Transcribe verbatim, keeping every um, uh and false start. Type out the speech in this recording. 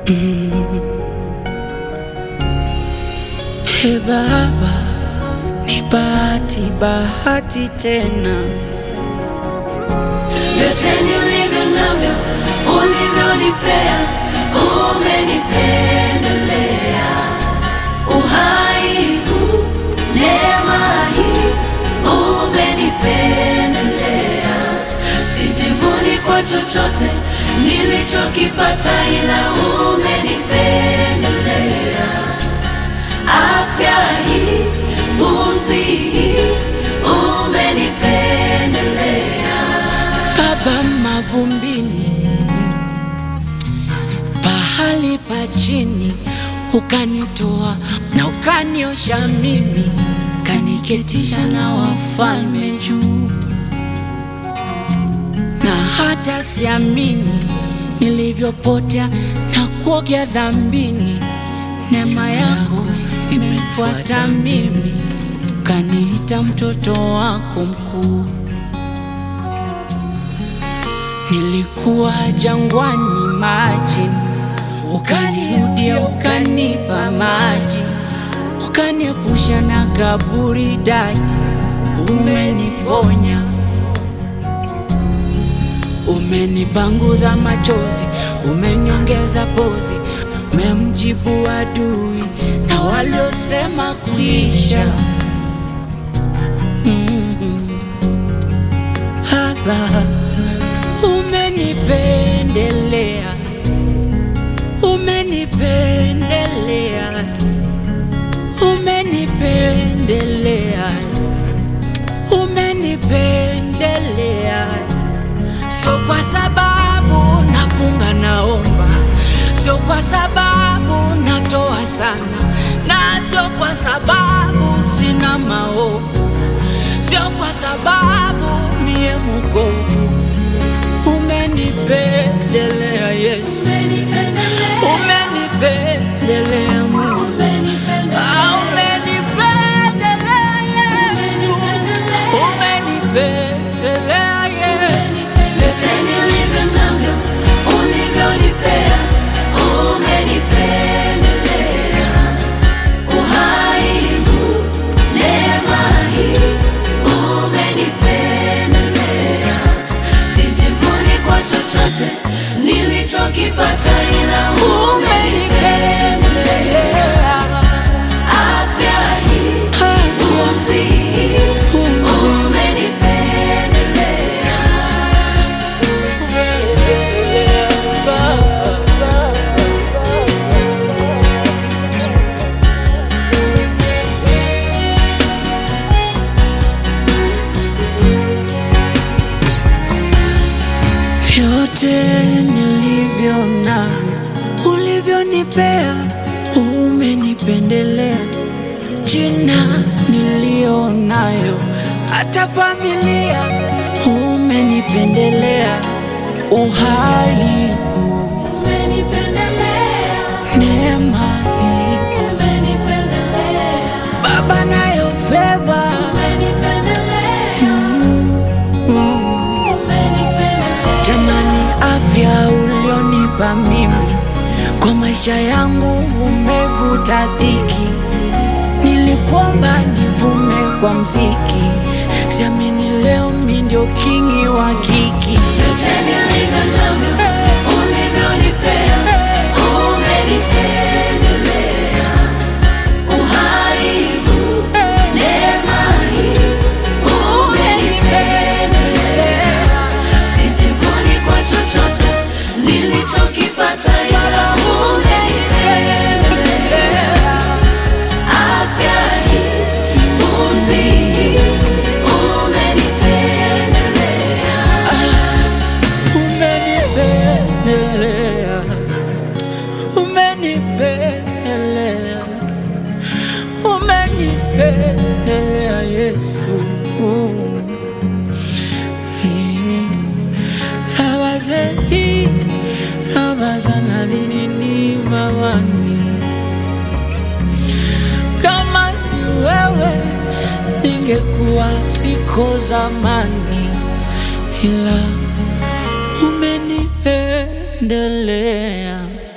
Hey Baba, ni bahati bahati tena, vyote nilivyo navyo ulivyonipea, umenipendelea. Uhai huu, neema hii, umenipendelea. Sijivuni kwa chochote nilichokipata, ila umenipendelea. Afya hii, pumzi hii, umenipendelea. Baba, mavumbini, pahali pa chini ukanitoa na ukaniosha mimi, kaniketisha na wafalme juu. Na hata siamini nilivyopotea na kuogea dhambini, neema yako imefuata mimi, kaniita mtoto wako mkuu. Nilikuwa jangwani maji, ukanirudia ukanipa maji, ukaniepusha na kaburi daji. Umeniponya, umenipanguza machozi, umeniongeza pozi, umemjibu adui na waliosema kuisha. mm-hmm. Baba, umenipendelea, umenipendelea, umenipendelea, umenipendelea. Sio kwa sababu nafunga naomba, sio kwa sababu natoa sana, na sio kwa sababu sina maovu, sio kwa sababu mie mukovu. Umenipendelea Yesu, umenipendelea Mungu, umenipendelea Yesu, umenipendelea Yesu. Vyote nilivyo navyo ulivyonipea, umenipendelea. Uhai huu, neema hii, umenipendelea. Sijivuni kwa chochote nilichokipata, ila umenipendelea. Afya hii, pumzi hii, umenipendelea. Vyote nilivyo navyo ulivyonipea, umenipendelea. Jina nilio nayo, hata familia, umenipendelea. Uhai huu, Umenipendelea. neema hii, Umenipendelea. Baba, nayo favor. Jamani, afya ulionipa mimi kwa maisha yangu umevuta dhiki. Nilikuomba nivume kwa mziki, siamini leo mimi ndio kingi wa kiki. Vyote nilivyo navyo ulivyonipea, umenipendelea. Uhai huu, neema hii, umenipendelea. Sijivuni kwa chochote nilichokipata, ila umenipendelea. Afya hii, pumzi hii, umenipendelea. Umenipendelea, umenipendelea, umenipendelea Yesu. Rabazehi, rabazana nini mawani. Kama si wewe ningekuwa siko zamani, ila umenipendelea.